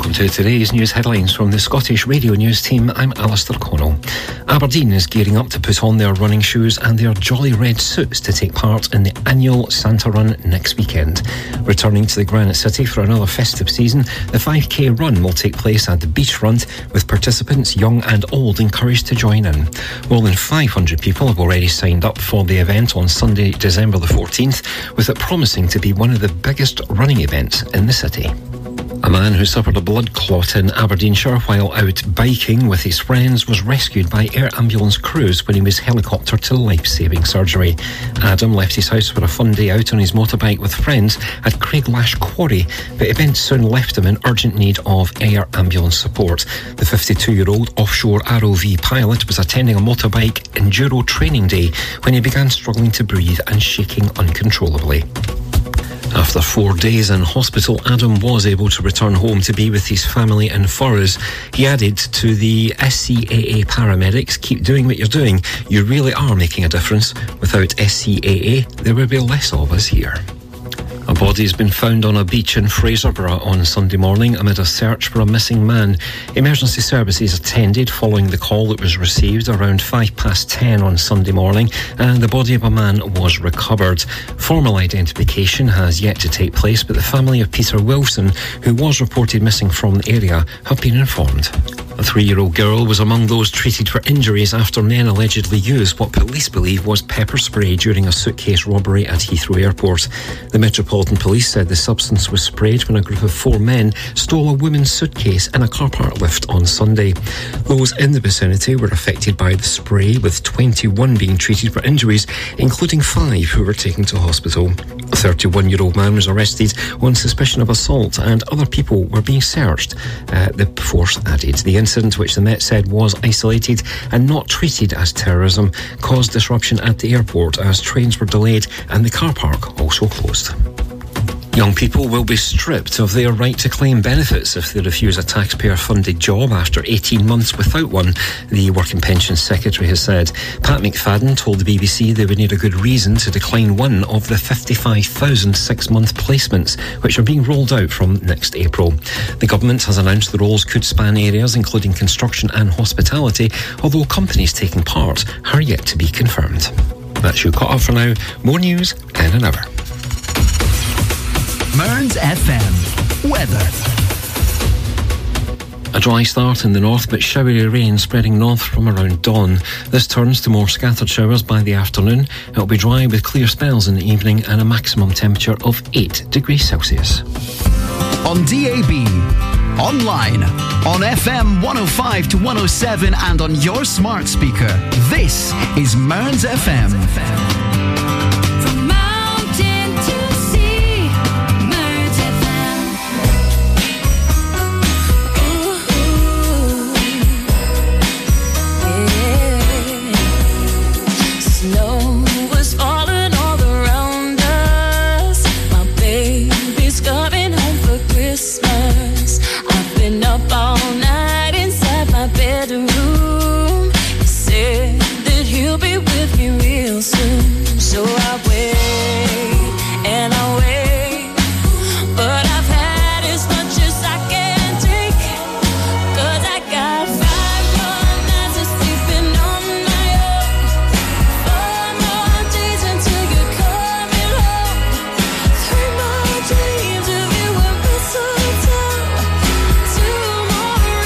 Welcome to today's news headlines from the Scottish Radio News team. I'm Alistair Connell. Aberdeen is gearing up to put on their running shoes and their jolly red suits to take part in the annual Santa Run next weekend. Returning to the Granite City for another festive season, the 5k run will take place at the beachfront, with participants young and old encouraged to join in. More than 500 people have already signed up for the event on Sunday, December the 14th, with it promising to be one of the biggest running events in the city. A man who suffered a blood clot in Aberdeenshire while out biking with his friends was rescued by air ambulance crews when he was helicoptered to life-saving surgery. Adam left his house for a fun day out on his motorbike with friends at Craiglash Quarry, but events soon left him in urgent need of air ambulance support. The 52-year-old offshore ROV pilot was attending a motorbike enduro training day when he began struggling to breathe and shaking uncontrollably. After 4 days in hospital, Adam was able to return home to be with his family in Furrows. He added to the SCAA paramedics, "Keep doing what you're doing. You really are making a difference. Without SCAA, there would be less of us here." A body has been found on a beach in Fraserburgh on Sunday morning amid a search for a missing man. Emergency services attended following the call that was received around 10:05 on Sunday morning, and the body of a man was recovered. Formal identification has yet to take place, but the family of Peter Wilson, who was reported missing from the area, have been informed. A 3-year-old girl was among those treated for injuries after men allegedly used what police believe was pepper spray during a suitcase robbery at Heathrow Airport. The Metropolitan Police said the substance was sprayed when a group of 4 men stole a woman's suitcase in a car park lift on Sunday. Those in the vicinity were affected by the spray, with 21 being treated for injuries, including 5 who were taken to hospital. A 31-year-old man was arrested on suspicion of assault, and other people were being searched, the force added. The incident, which the Met said was isolated and not treated as terrorism, caused disruption at the airport as trains were delayed and the car park also closed. Young people will be stripped of their right to claim benefits if they refuse a taxpayer-funded job after 18 months without one, the Work and Pensions Secretary has said. Pat McFadden told the BBC they would need a good reason to decline one of the 55,000 6-month placements which are being rolled out from next April. The government has announced the roles could span areas including construction and hospitality, although companies taking part are yet to be confirmed. That's you caught up for now. More news in an hour. Mearns FM weather. A dry start in the north, but showery rain spreading north from around dawn. This turns to more scattered showers by the afternoon. It will be dry with clear spells in the evening and a maximum temperature of 8 degrees Celsius. On DAB, online, on FM 105 to 107 and on your smart speaker, this is Mearns FM. Tomorrow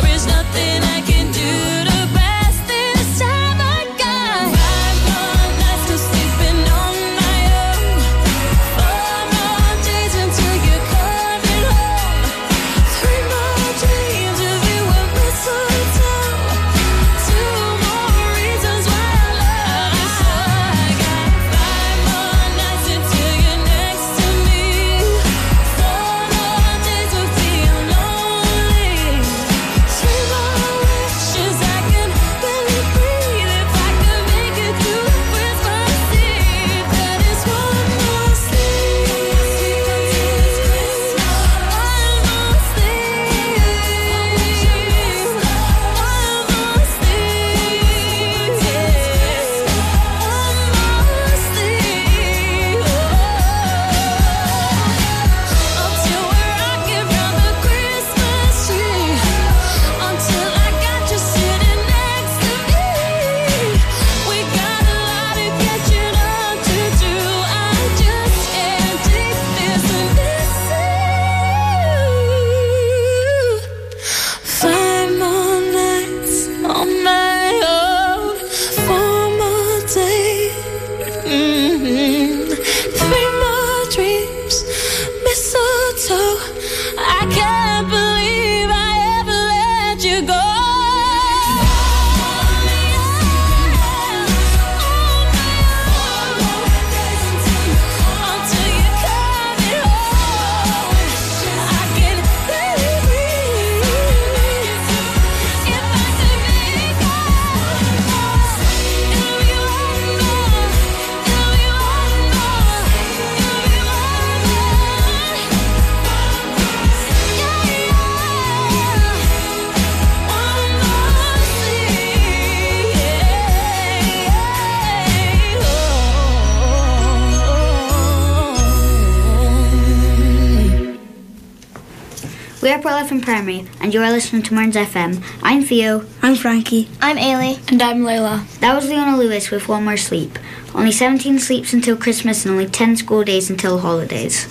We're Pearl FM Primary, and you are listening to Mearns FM. I'm Theo. I'm Frankie. I'm Ailey. And I'm Layla. That was Leona Lewis with One More Sleep. Only 17 sleeps until Christmas and only 10 school days until holidays.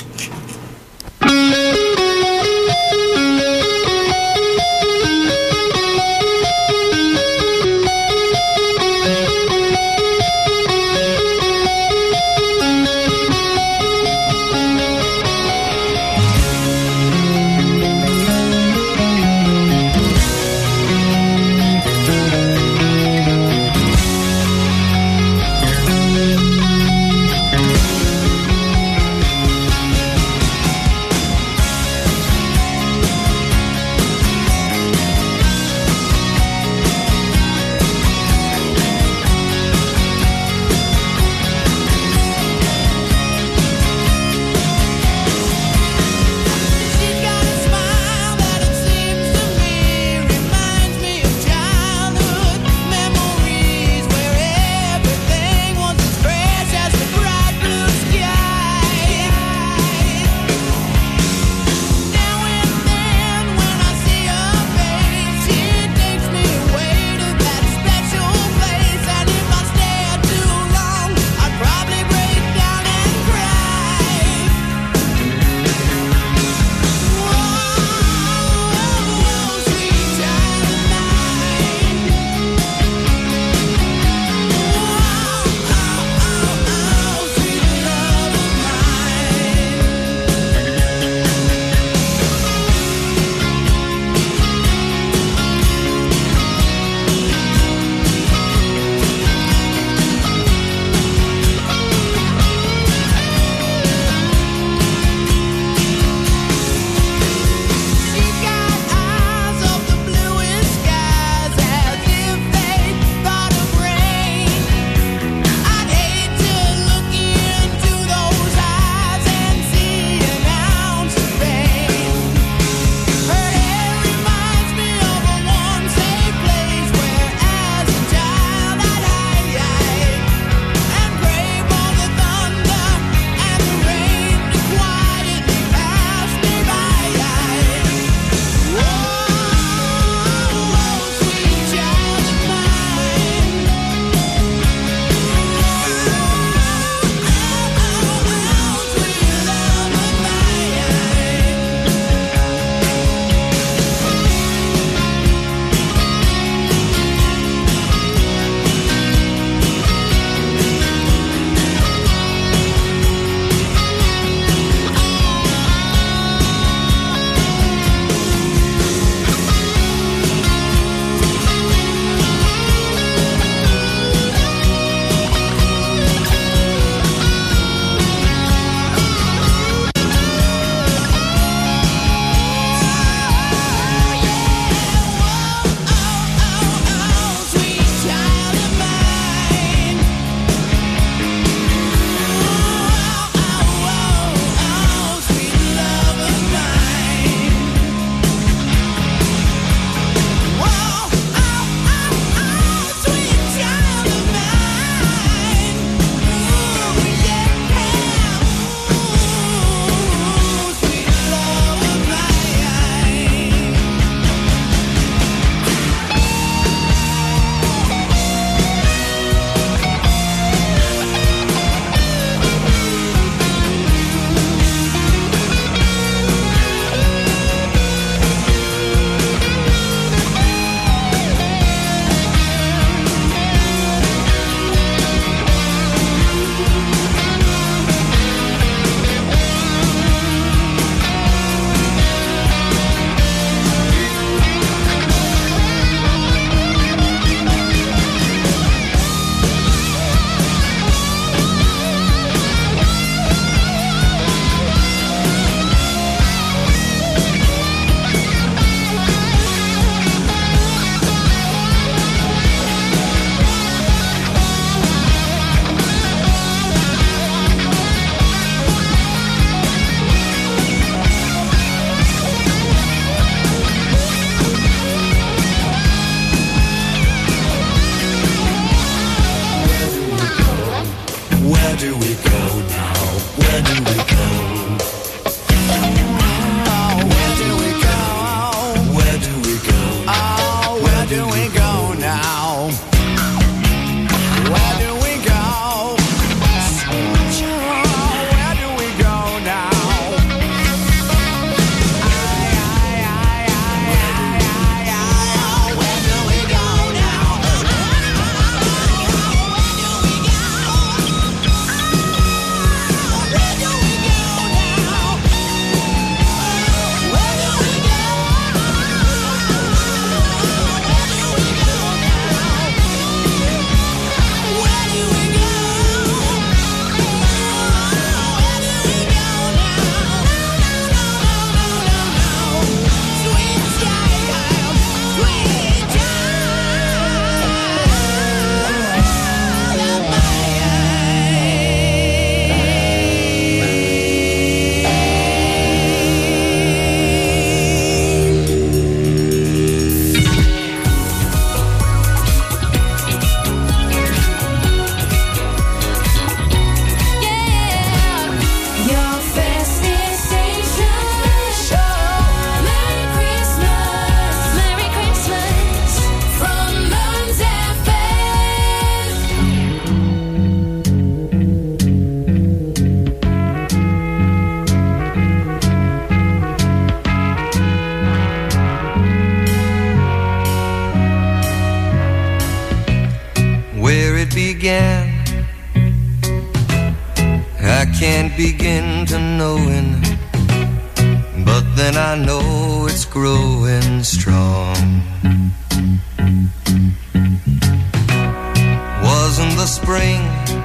do we go now? Where do we go? Where do we go? Where do we go? Oh, where do we go now? Where do we go? Where do we go now? Where do we go now? I can't begin to knowing, but then I know it's growing strong. Wasn't the spring,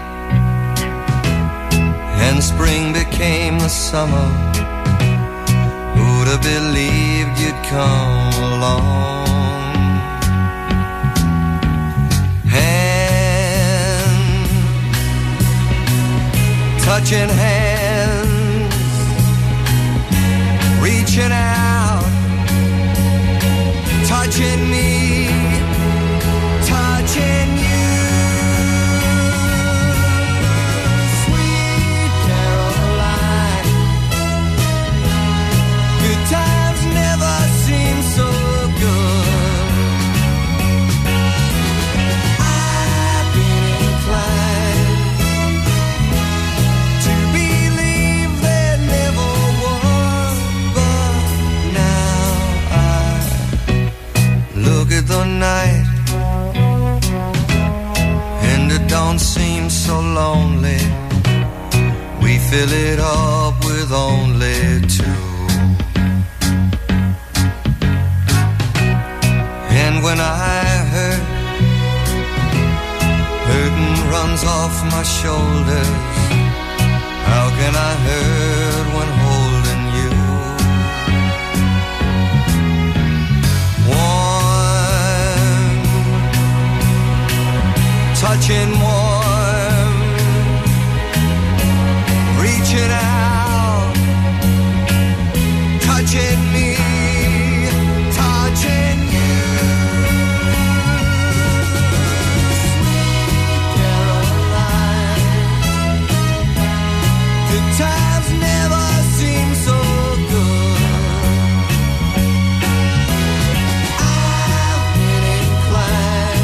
and spring became the summer. Who'd have believed you'd come along? Touching hands, reaching out, touching me, touching you. Sweet Caroline, good times never seem so good. I've been inclined the night, and it don't seem so lonely. We fill it up with only two. And when I hurt, hurting runs off my shoulders. How can I hurt when holding you? Touching warm, reaching out, touching me, touching you. Sweet Caroline, good times never seem so good. I've been inclined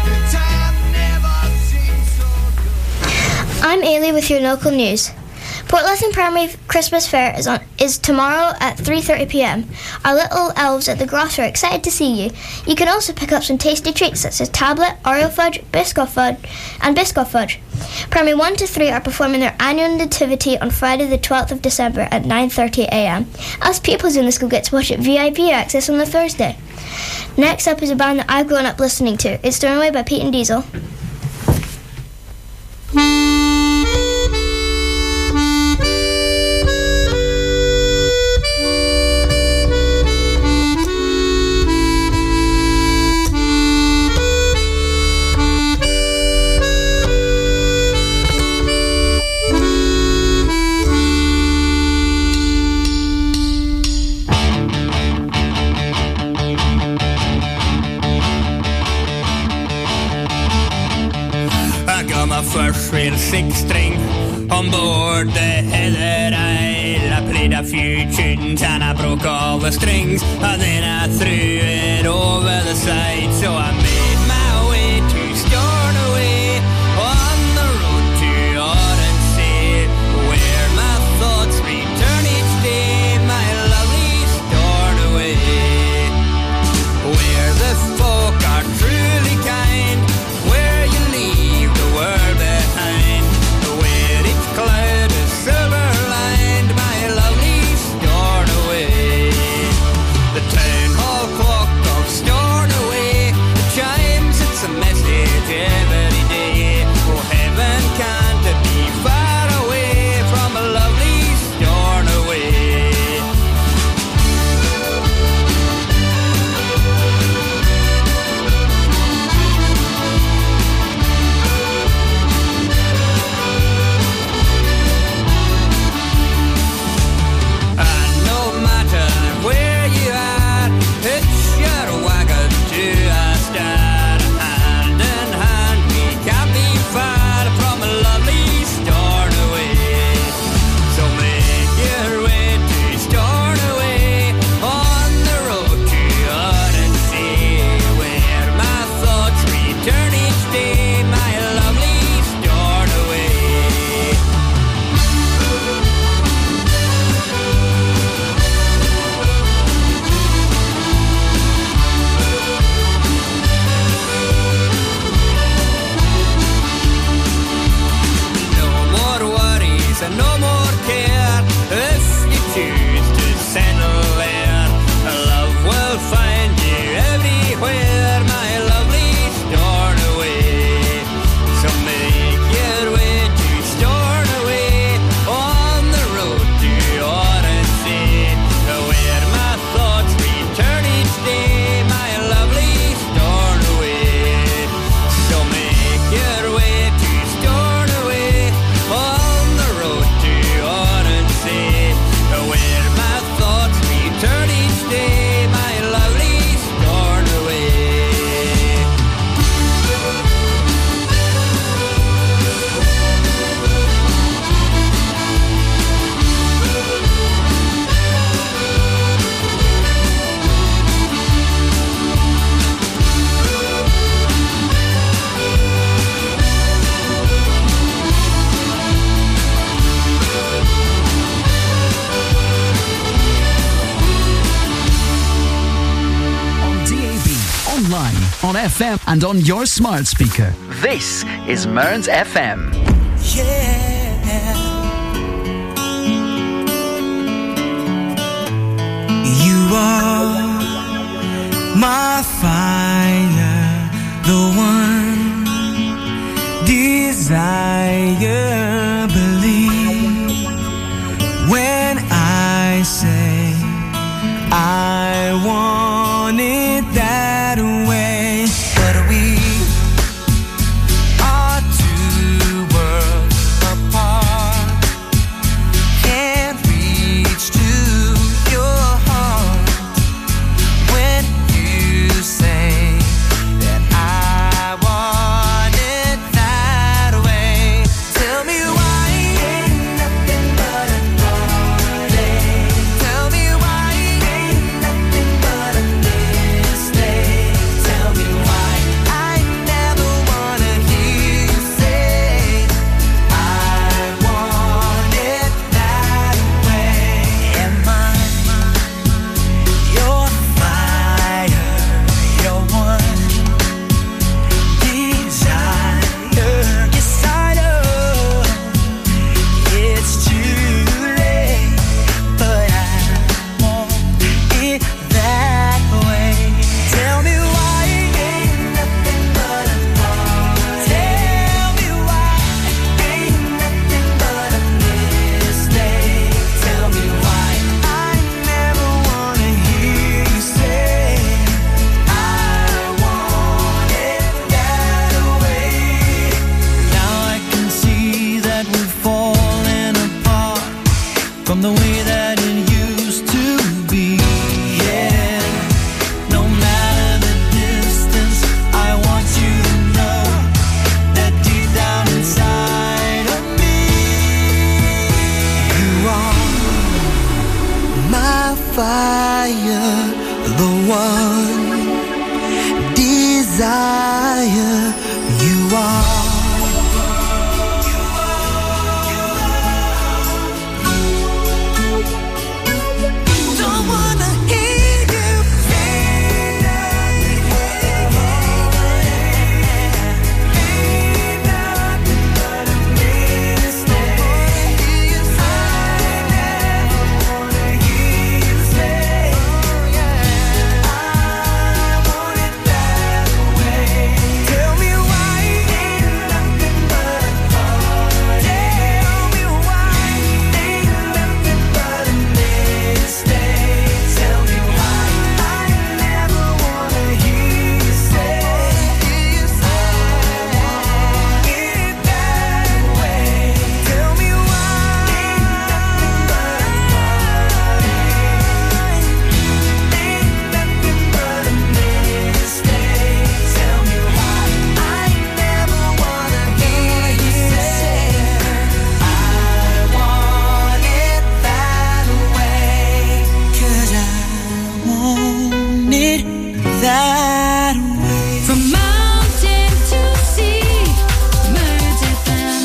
with your local news. Portlassing Primary Christmas Fair is tomorrow at 3:30 p.m. Our little elves at the Gross are excited to see you. You can also pick up some tasty treats such as tablet, Oreo fudge, Biscoff fudge. Primary 1 to 3 are performing their annual nativity on Friday the 12th of December at 9:30 a.m. Us pupils in the school get to watch it VIP access on the Thursday. Next up is a band that I've grown up listening to. It's Thrown Away by Pete and Diesel. First real six-string on board the Heather Isle. I played a few tunes and I broke all the strings, and then I threw it over the side. So I made my way to Stornoway on the road to Oronsay, where my thoughts return each day, my lovely Stornoway, where the folk are truly kind, where you leave the world behind, where each cloud is silver-lined, my lovely Stornoway. The town hall clock of Stornoway chimes its message every day. Oh, heaven can't be far away from a lovely Stornoway. Where you are, hitch your wagon to a star. Hand in hand, we can't be far from a lovely Stornoway. So make your way to Stornoway on the road to Oronsay, where my thoughts return each day, my lovely Stornoway. And no more care if you choose to settle there. Love will find you everywhere, my lovely Stornoway. So make your way to Stornoway on the road to Oronsay, where my thoughts return each day, my lovely Stornoway. So make your way to Stornoway on the road to Oronsay, where my thoughts return each day, my lovely Stornoway. On DAB, online, on FM, and on your smart speaker. This is Mearns FM. Yeah. You are my fire, the one desire. Believe when I say I want it that way. But we are two worlds apart. Can't reach to your heart when you say that I want it that way. Tell me why ain't nothing but a party. Tell me why ain't nothing but the one desire you are. Don't wanna hear you say nothing but a mistake. I never wanna hear you say, I want it that way. Tell me why ain't nothing but a heart. Tell me why ain't nothing but a mistake. Tell me why I never wanna hear you say, I want it that way. Tell me why ain't nothing but a heart. Ain't nothing but a mistake. Tell me why I never wanna hear you say, I want it that way. 'Cause I want it that way. From mountain to sea, Merge FM.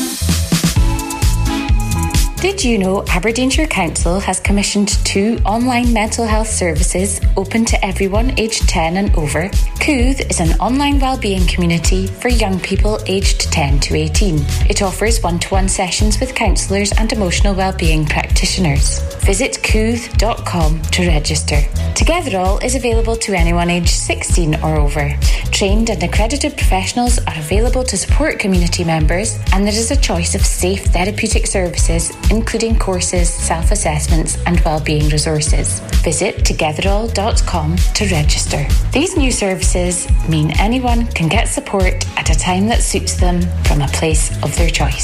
Did you know Aberdeenshire Council has commissioned 2 online mental health services open to everyone aged 10 and over? Cooth is an online wellbeing community for young people aged 10 to 18. It offers one-to-one sessions with counsellors and emotional wellbeing practitioners. Visit cooth.com to register. Togetherall is available to anyone aged 16 or over. Trained and accredited professionals are available to support community members, and there is a choice of safe therapeutic services, including courses, self-assessments and wellbeing resources. Visit togetherall.com to register. These new services mean anyone can get support at a time that suits them from a place of their choice.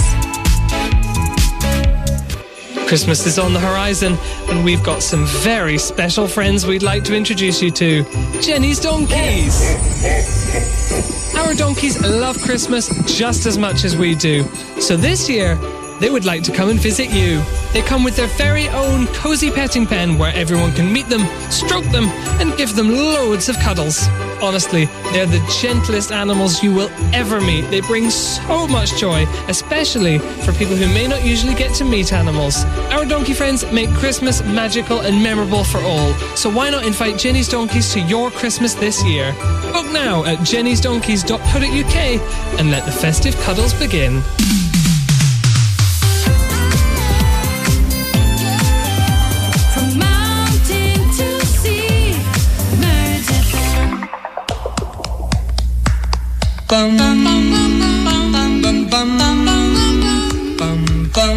Christmas is on the horizon, and we've got some very special friends we'd like to introduce you to. Jenny's Donkeys. Our donkeys love Christmas just as much as we do. So this year, they would like to come and visit you. They come with their very own cozy petting pen where everyone can meet them, stroke them, and give them loads of cuddles. Honestly, they're the gentlest animals you will ever meet. They bring so much joy, especially for people who may not usually get to meet animals. Our donkey friends make Christmas magical and memorable for all. So why not invite Jenny's Donkeys to your Christmas this year? Book now at jennysdonkeys.co.uk and let the festive cuddles begin. From mountain to sea, Merge FM. Bum bum bum bum bum bum bum bum bum bum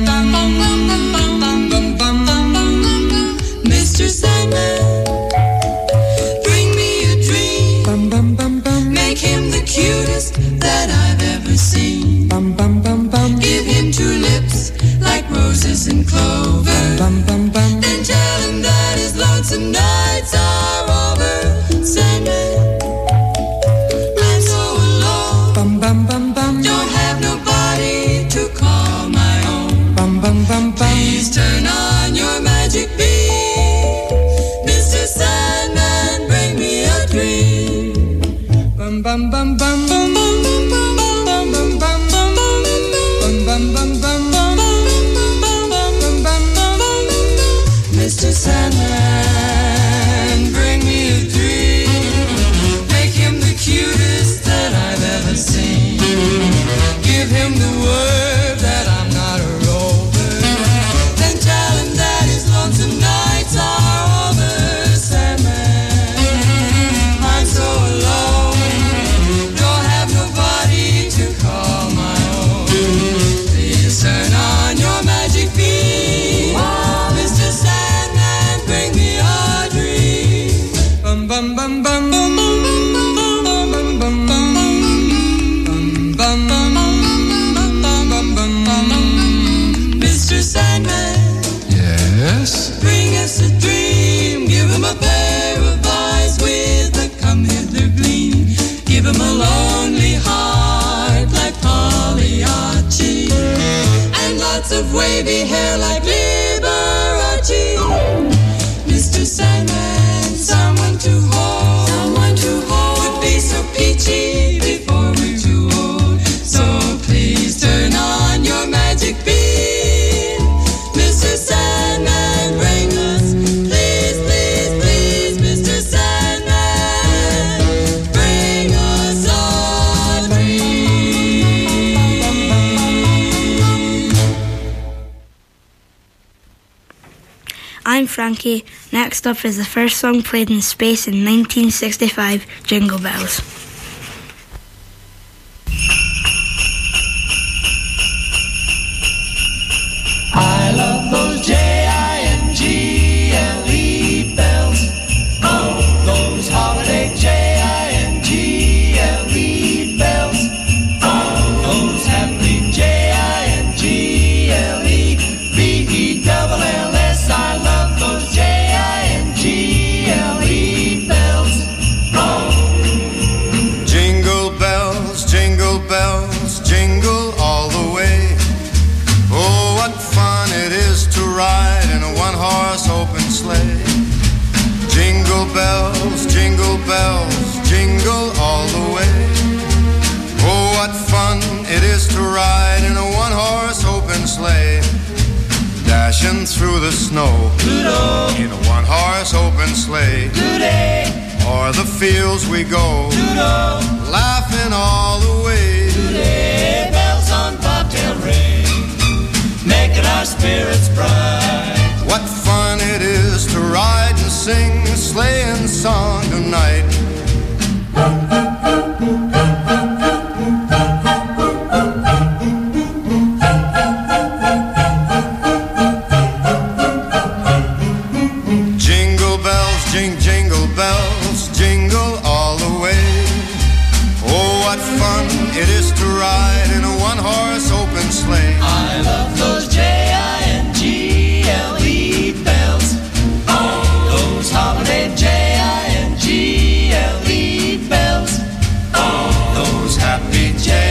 bum bum. Mr. Sandman, bring me a dream. Bum bum bum bum. Make him the cutest that I've ever seen. Bum bum bum bum. Give him 2 lips like roses and clover. Bum bum bum. Then tell him that his lonesome nights are over. Sandman, I'm so alone. Bum bum bum bum. Don't have nobody to call my own. Bum bum bum bum. Please turn on your magic beam. Mr. Sandman, bring me a dream. Bum bum bum bum bum bum bum bum bum bum bum bum bum bum bum bum. Mr. Sandman, bring me a dream. Make him the cutest that I've ever seen. Give him the word that I'm not a rover. Then tell him that his lonesome nights are over. Sandman, I'm so alone. Don't have nobody to call my own. Please turn on your magic beam. Mr. Sandman, bring me a dream. Bum bum bum bum bum bum bum bum bum bum bum bum bum. Mr. Sandman, yes, bring us a dream. Give him a pair of eyes with a come hither gleam. Give him a lonely heart like Pagliacci, and lots of wavy hair like Liberace. Mr. Sandman, I'm Frankie. Next up is the first song played in space in 1965, Jingle Bells. I love those Jingle bells. Oh, those holiday Jingle bells. Oh, those happy Jingle-bells. I love those Jingle bells. Oh. Jingle bells, jingle bells, jingle all the way. Oh, what fun it is to ride in a one-horse open sleigh. Jingle bells, jingle all the way. Oh, what fun it is to ride in a one-horse open sleigh. Dashing through the snow in a one-horse open sleigh. O'er the fields we go, laughing all the way. Bells on bobtail ring, making our spirits bright. What fun it is to ride and sing a sleighing song tonight. Jingle bells, jingle bells, jingle all the way. Oh, what fun it is to ride in a one-horse open sleigh. I love those Jingle bells. Oh, those holiday Jingle bells. Oh, those happy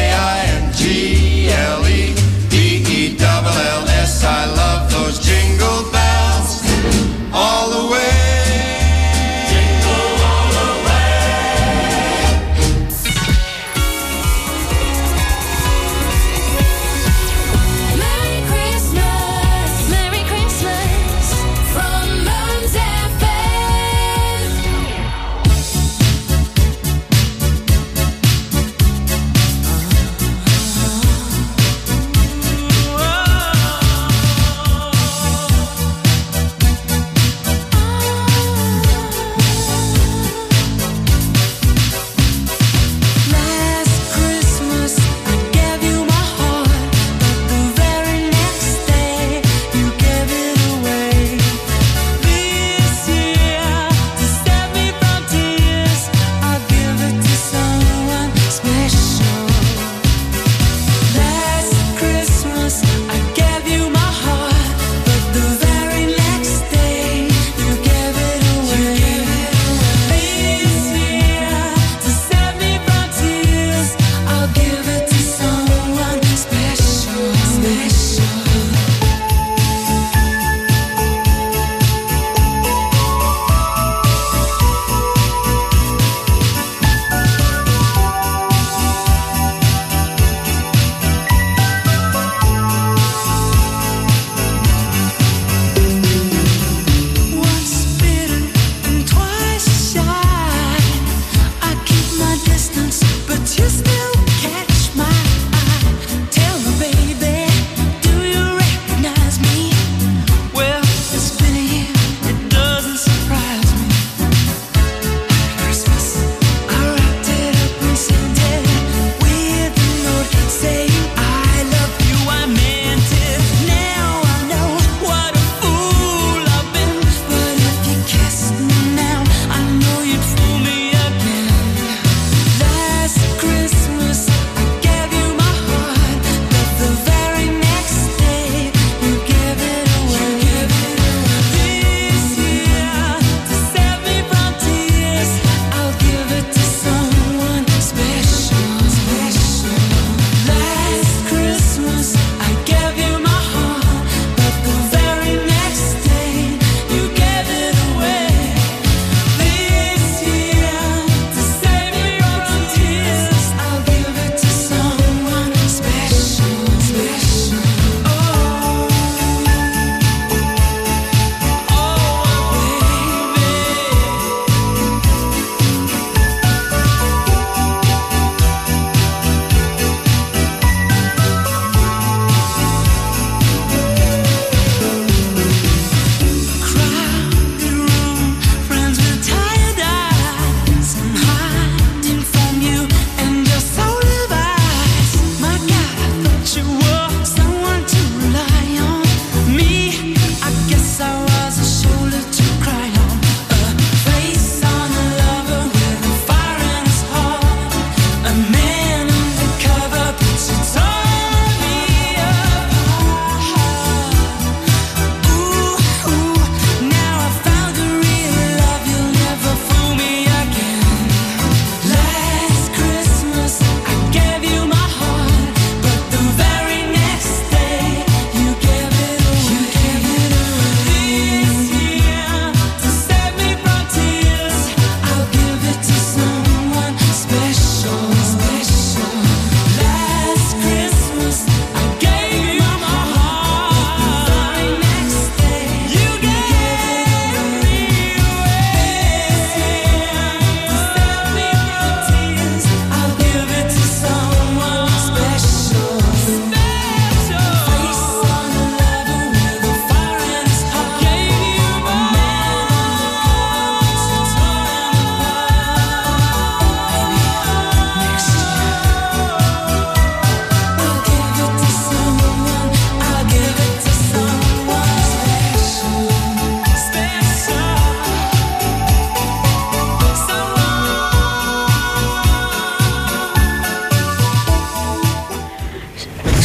Jingle-bells. I love those jingle bells all the way. Jingle all the way. Merry Christmas.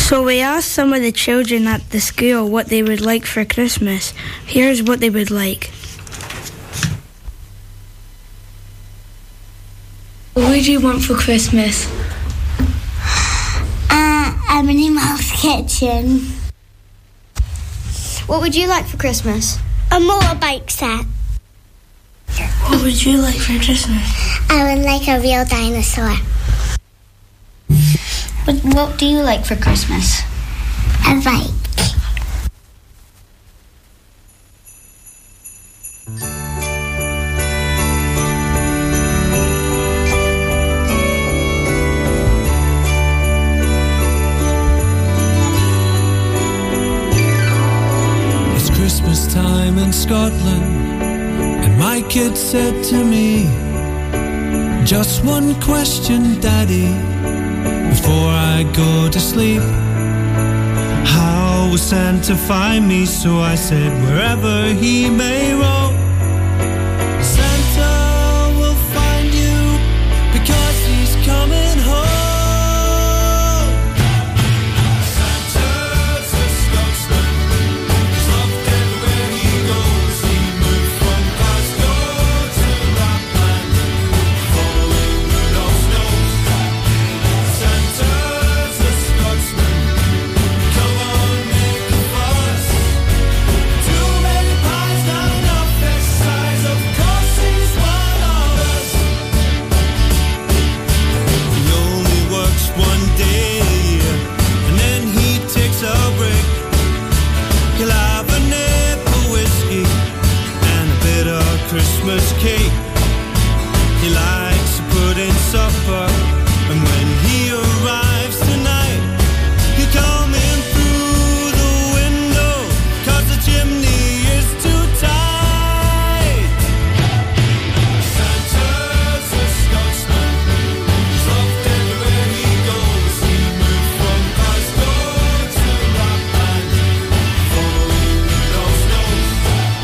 So we asked some of the children at the school what they would like for Christmas. Here's what they would like. What would you want for Christmas? A Minnie Mouse kitchen. What would you like for Christmas? A motorbike set. What would you like for Christmas? I would like a real dinosaur. What do you like for Christmas? A bike. It's Christmas time in Scotland, and my kid said to me, just one question, Daddy, before I go to sleep. How will Santa find me? So I said, wherever he may roam, Santa will find you, because he's coming home. Santa's a Scotsman, he's loved everywhere he goes. He moved from Glasgow to Lapland, following Rudolph's nose. Santa's a Scotsman, come on, make a fuss. Too many pies, not enough exercise, of course he's one of us. He only works one day a year, and then he takes a break. He'll have a nip of whiskey and a bit of Christmas cake. He likes to put in supper, and when he arrives tonight, he'll come in through the window, 'cause the chimney is too tight. Santa's a Scotsman, he's loved everywhere he goes. He moved from Glasgow to Lapland, following Rudolph's nose.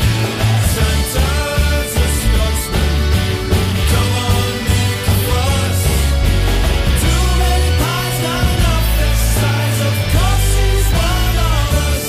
Santa's a Scotsman, come on, make a fuss. Too many pies, not enough exercise, of course he's one of us.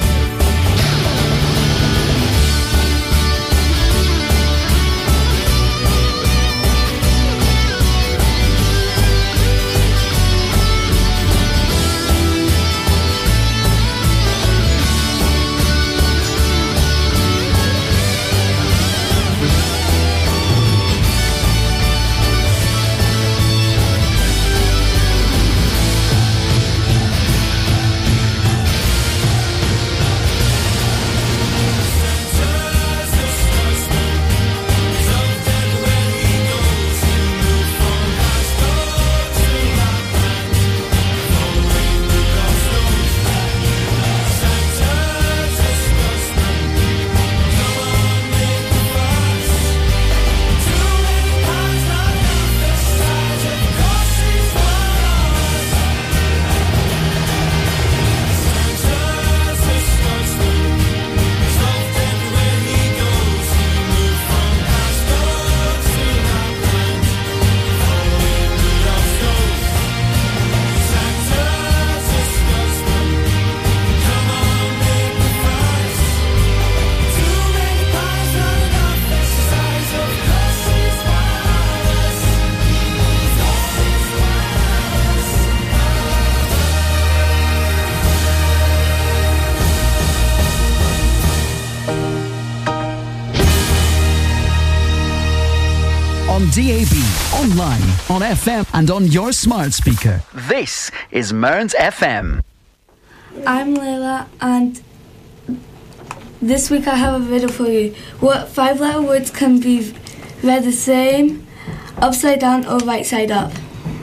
On DAB, online, on FM, and on your smart speaker. This is Mearns FM. I'm Layla, and this week I have a riddle for you. What 5-letter words can be read the same, upside down or right side up?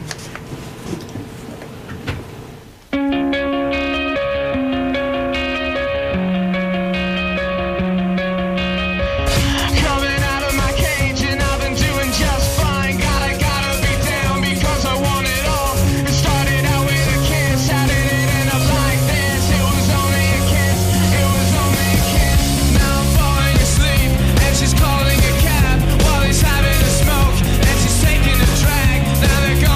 Coming out of my cage and I've been doing just fine. Gotta be down because I want it all. It started out with a kiss, how did it end up like this? It was only a kiss, it was only a kiss. Now I'm falling asleep and she's calling a cab while he's having a smoke and she's taking a drag. Now they're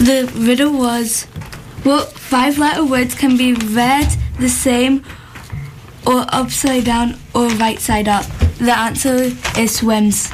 The riddle was, what 5-letter words can be read the same or upside down or right side up? The answer is swims.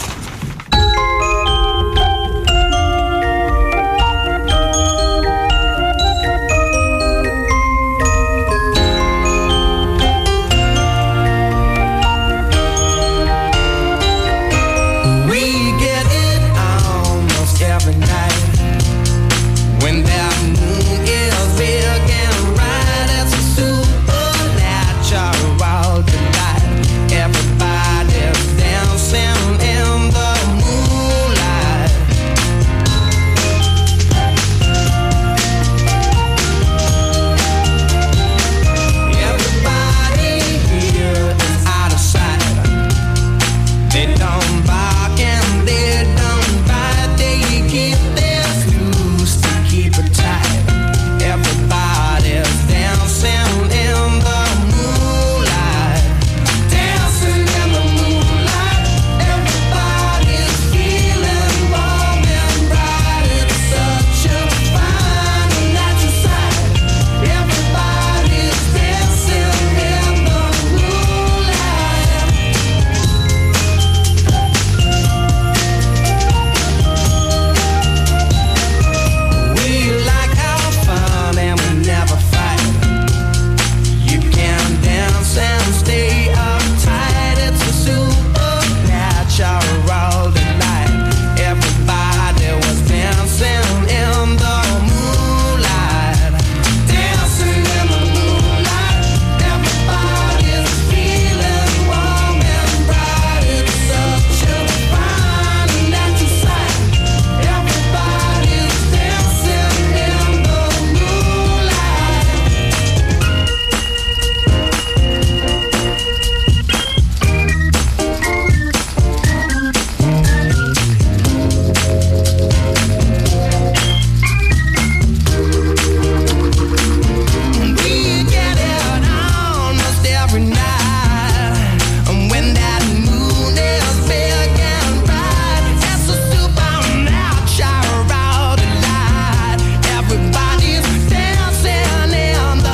We get it almost every night when that moon is big and bright. It's a supernatural delight. Everybody's dancing in the moonlight. Everybody here is out of sight. They don't bark and they don't bite. They keep their screws to keep it tight. Everybody's dancing in the moonlight. Dancing in the moonlight. Everybody's feeling warm and bright. It's such a fine and natural sight. Everybody's dancing in the moonlight. We like our fun and we never fight. You can dance and stay uptight. It's a supernatural delight. Everybody was dancing in the moonlight. Dancing in the moonlight. Everybody's feeling warm and bright. It's such a fine and natural sight. Everybody's dancing in the moonlight. We get it almost every night. And when that moon is big and bright, it's a supernatural delight. Everybody's dancing in the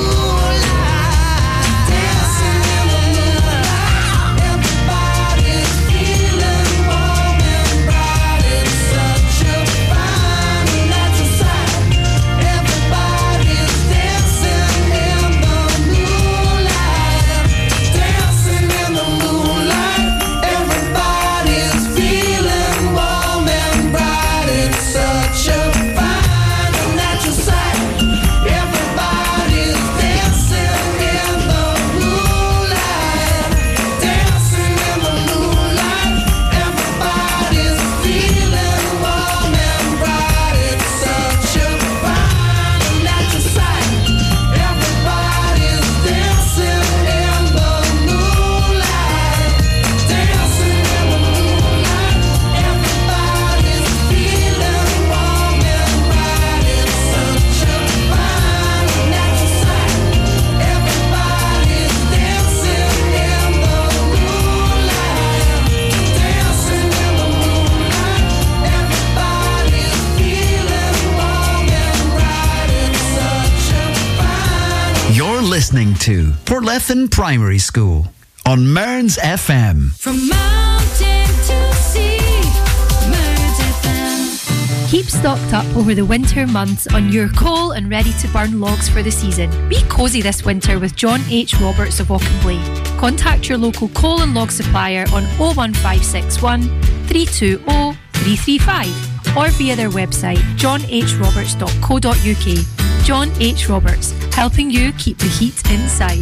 moonlight. Dancing in the moonlight. Everybody's feeling warm and bright. It's such a fine and natural sight. Everybody's dancing in the moonlight. Dancing in the moonlight. Everybody's feeling warm and bright. It's such a fine and natural sight. Everybody's dancing in the moonlight. Dancing in the moonlight. Everybody's feeling warm and bright. It's such a fine and natural sight. Everybody's dancing in the moonlight. Dancing in the moonlight. Everybody's feeling warm and bright. It's such a fine and natural sight. Everybody's dancing in the moonlight. Dancing in the moonlight. Everybody's feeling warm and bright. It's such a fine. You're listening to Portlethen Primary School on Mearns FM. From mountain to sea, Mearns FM. Keep stocked up over the winter months on your coal and ready-to-burn logs for the season. Be cosy this winter with John H. Roberts of Auchenblay. Contact your local coal and log supplier on 01561 320 335 or via their website johnhroberts.co.uk. John H. Roberts, helping you keep the heat inside.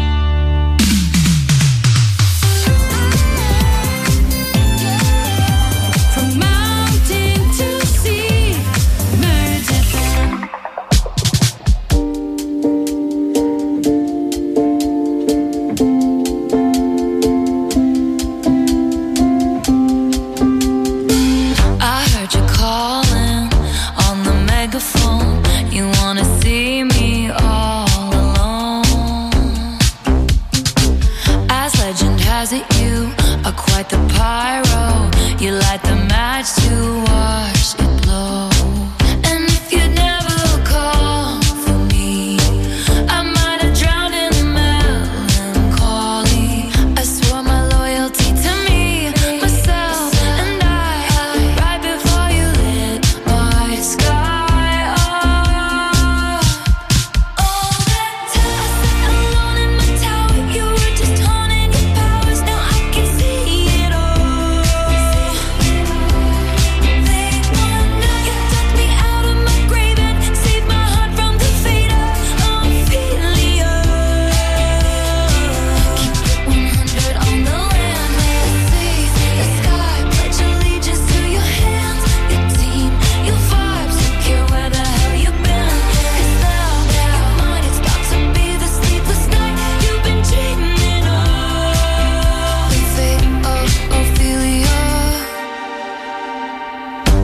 From mountain to sea, Mearns FM. I heard you calling on the megaphone. You wanna see me all alone. As legend has it, you are quite the pyro. You light the match to watch it blow. And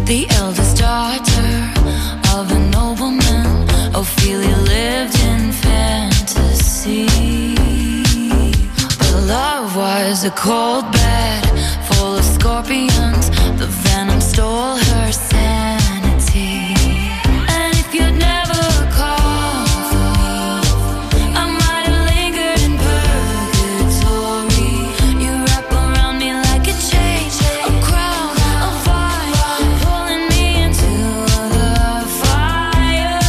the eldest daughter of a nobleman. Ophelia lived in fantasy, but love was a cold bed full of scorpions. The venom stole her sanity. And if you'd never called for me, I might have lingered in purgatory. You wrap around me like a chain, a crown, a fire, pulling me into the fire.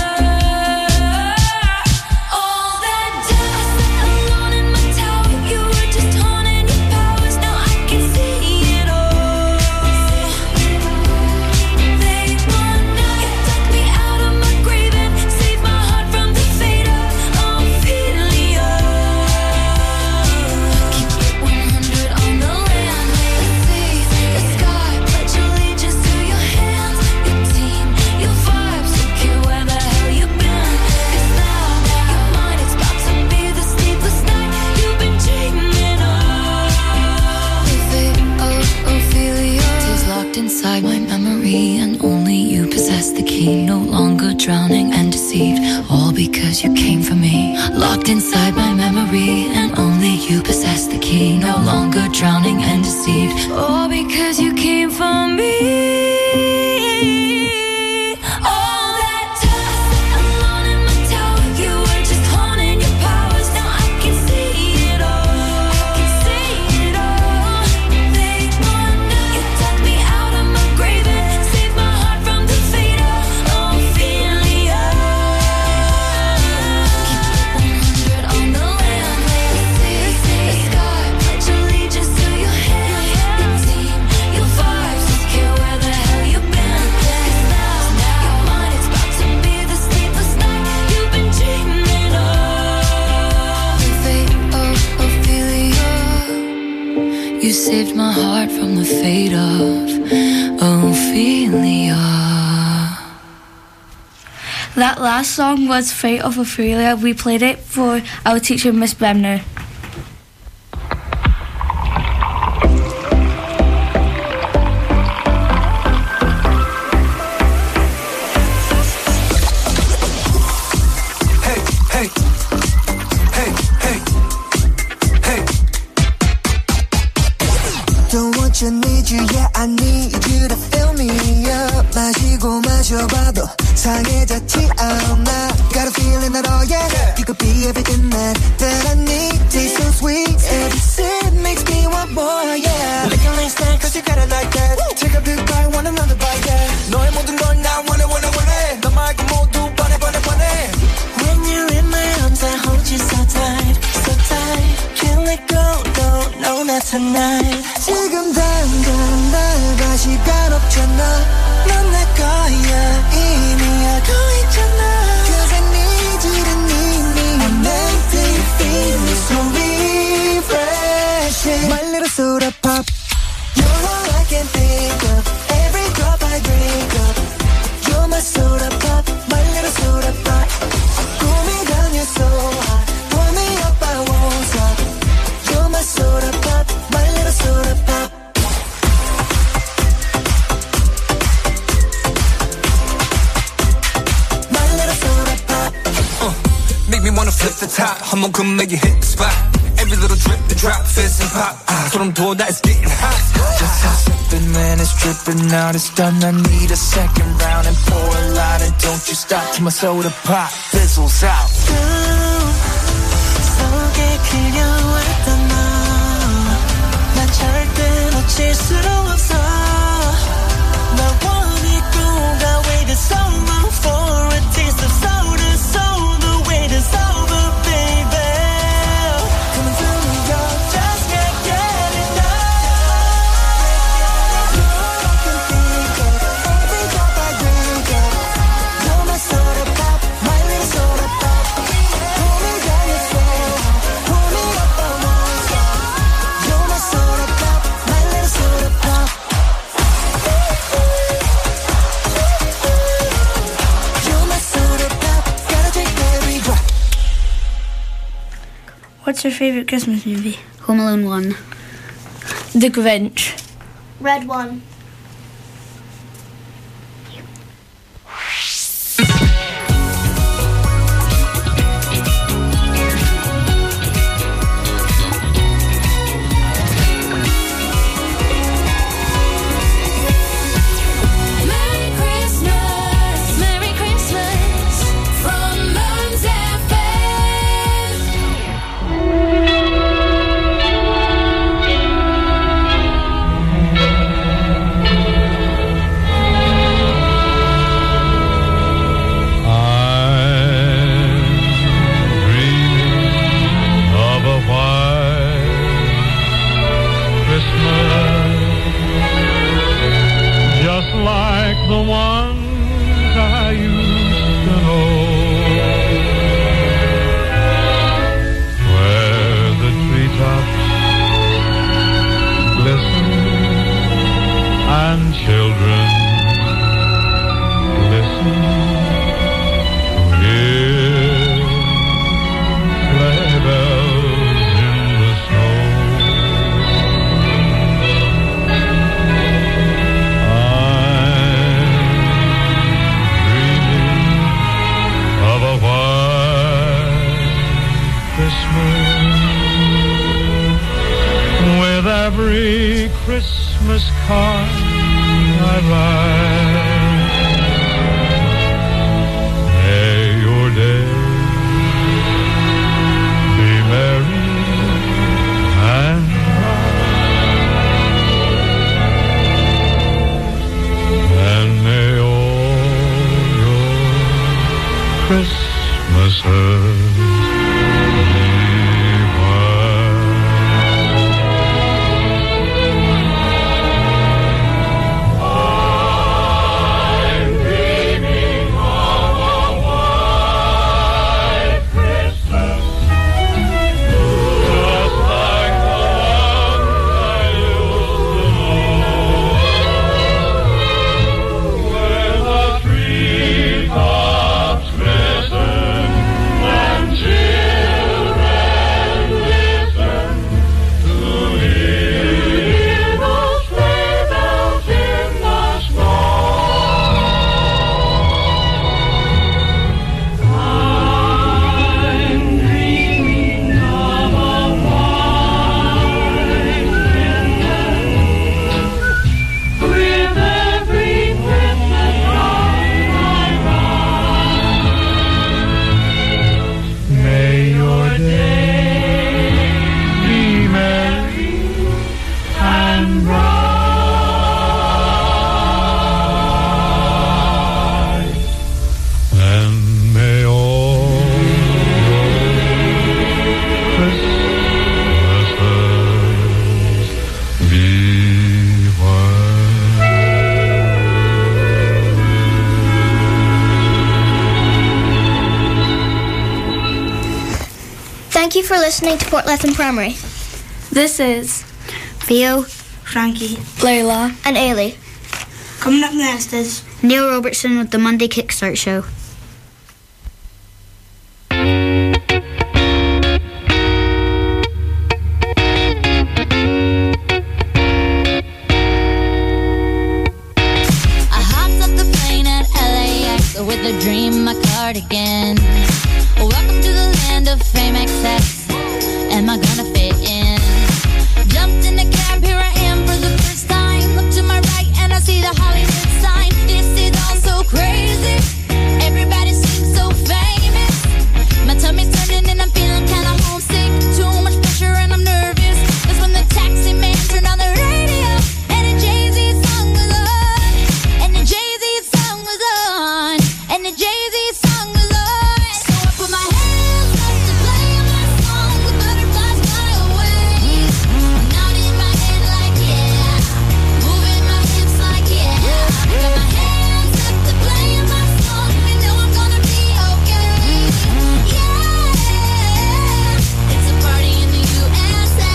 All that dust, alone in my tower, you were just haunting your powers. Now I can see it all. They want now, you dug me out of my grave and saved my heart from the fate of Ophelia. Keep it 100 on the land, the sea, the sky. Pledge allegiance to your hands, your team, your vibes. Don't care where the hell you've been. 'Cause now your mind is about to be the sleepless night you've been dreaming of. The fate of Ophelia is locked inside my memory, and only you possess the key. No longer drowning and deceived, all because you came for me. Locked inside my memory, and only you possess the key. No longer drowning and deceived, all because you came for me. All that dust, alone in my tower, you were just haunting your powers. Now I can see it all. I can see it all. They want now, you dug me out of my grave and saved my heart from the fate of Ophelia. Keep it 100 on the land, the sea, the sky. Pledge allegiance to your hands, your team, your vibes. Don't care where the hell you've been. 'Cause now your mind is about to be the sleepless night you've been dreaming of. The fate of Ophelia. You saved my heart from the fate of Ophelia. That last song was Fate of Ophelia. We played it for our teacher, Miss Bremner. Hey, hey, hey, hey, hey. Don't want you, need you, yeah, I need you to fill me up. 마시고 마셔봐도 상해졌지 않아. Got a feeling that, oh yeah, you could be everything that I need. Taste so sweet, every sip makes me want more, yeah. Licking like snack, cause you got it like that. Take a big bite, want another bite, yeah. 너의 모든 건 나 원해, 원해, 원해. 너 말고 모두 번해, 번해, 번해. When you're in my arms, I hold you so tight, so tight. Can't let go, no, no, not tonight. 지금 당장 날 봐, 시간 없잖아. 넌 내 거야, 이미 알고 있잖아. 'Cause I need you to need me. I'm meant to feel me so refreshing. My little soda pop. You're all I can think of. Every drop I drink up. You're my soda pop, my little soda pop. Cool me down, you're so hot. Pull me up, I won't stop. You're my soda pop, my little soda pop. My little soda pop. Make me wanna flip the top. 한번 come make it hit the spot. Every little drip, the drop, fizz and pop. 소름 돋아, it's getting hot. Just stop sipping, man, it's dripping out. It's done, I need a second round and pour a lot. And don't you stop till my soda pop fizzles out. 속에 그려왔던 너. 난 절대 놓칠 수도 없어. 널 원했고, I waited so long for a taste of soda. So the wait is over, baby. Coming through New York, just can't get enough. You're all I can think of. Every drop I drink up. You're my soda pop, my little soda pop. Pull me down, you're so hot. Pull me up, I won't stop. You're my soda pop, my little soda pop. You're my soda pop, gotta take every drop. What's your favourite Christmas movie? Home Alone 1. The Grinch. Red one. like the ones I used to know, where the treetops glisten and children listen to hear sleigh bells in the snow. Of a white Christmas, with every Christmas card I write. May your day be merry and bright, and may all your Christmases Thank you for listening to Portlethen Primary. This is Theo, Frankie, Layla, and Ailey. Coming up next is Neil Robertson with the Monday Kickstart Show. I hopped off the plane at LAX with a dream, my cardigan. Welcome to the land of fame excess. Am I gonna fit in? Jumped in the cab, here I am for the first time. Look to my right and I see the Hollywood sign. This is all so crazy. Everybody seems so famous. My tummy's turning and I'm feeling kinda homesick. Too much pressure and I'm nervous. That's when the taxi man turned on the radio and a Jay-Z song was on. And the Jay-Z song was on. And the Jay-Z song was on. So I put my hands up to play my song. The butterflies fly away. Nodding in my head like yeah. Moving my hips like yeah. Got my hands up to play my song. You know I'm gonna be okay. Yeah. It's a party in the USA.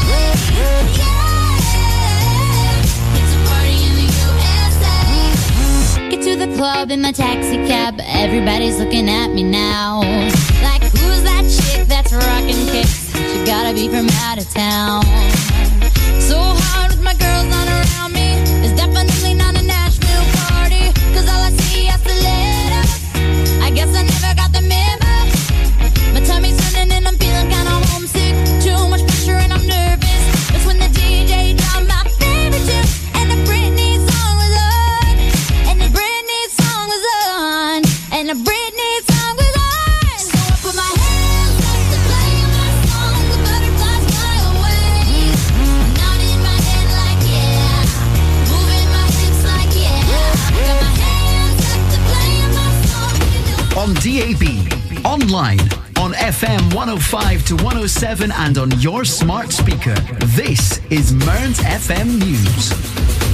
Yeah. It's a party in the USA. Get to the club in my taxi cab. Everybody's looking at me now. Like, who's that chick that's rocking kicks? She gotta be from out of town. So hard with my girls on around me. It's definitely not a Nashville party. Cause all I see is stilettos. I guess I never got the memo. My tummy's turning and I'm feeling kinda homesick. Too much pressure and I'm nervous. That's when the DJ dropped my favorite tune. And the Britney song was on. And the Britney song was on. And the Britney song was on. So I put my hands up to play my song. The butterflies fly away. Nodding in my head like yeah. Moving my hips like yeah. Got my hands up to play my song. On DAB, online, on FM 105 to 107 and on your smart speaker. This is Mearns FM News.